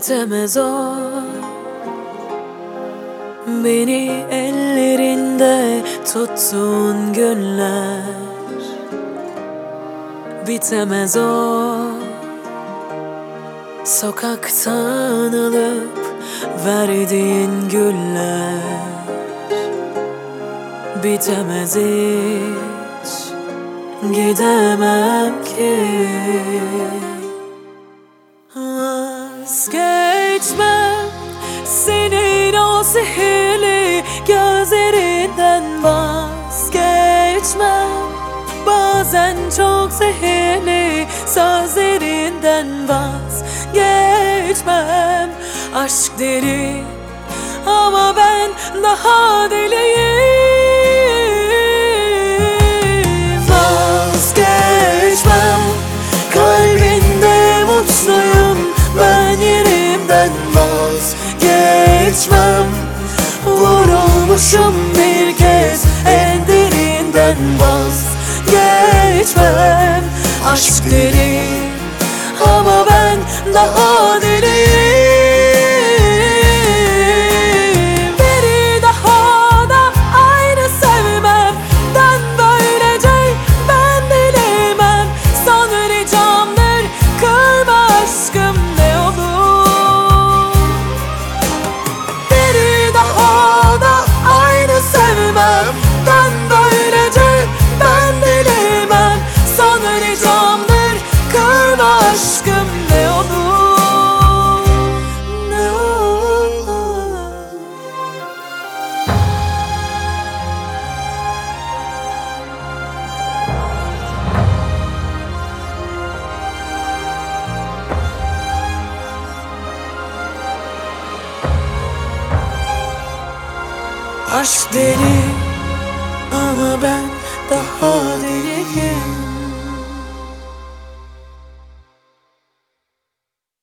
Bitemez o, beni ellerinde tuttuğun günler. Bitemez o, sokaktan alıp verdiğin güller. Bitemez hiç, gidemem ki. Vazgeçmem senin o sihirli gözlerinden, vazgeçmem bazen çok zehirli sözlerinden, vazgeçmem. Aşk deli ama ben daha deliyim. Vazgeçmem, kalbinde mutluyum ben yerimden, vazgeçmem. Vurulmuşum bir kez en derinden, vazgeçmem. Aşk deli ama ben daha deliyim. Beni daha da aynı sevmem, ben böylece ben dilemem. Sana ricamdır, kırma aşkım ne olur. Beni daha da aynı sevmem, ben böylece ben dilemem. Sana ricamdır, kırma aşkım ne olur, ne olur. Aşk deli ama ben daha deliyim.